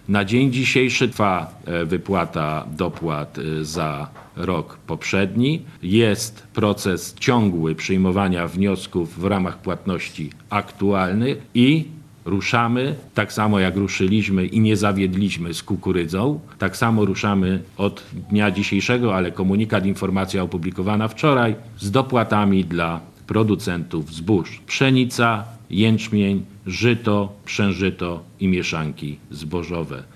Na dzień dzisiejszy trwa wypłata dopłat za rok poprzedni. Jest proces ciągły przyjmowania wniosków w ramach płatności aktualnych i ruszamy, tak samo jak ruszyliśmy i nie zawiedliśmy z kukurydzą, tak samo ruszamy od dnia dzisiejszego, ale komunikat, informacja opublikowana wczoraj, z dopłatami dla producentów zbóż. Pszenica, jęczmień, żyto, pszeniżyto i mieszanki zbożowe.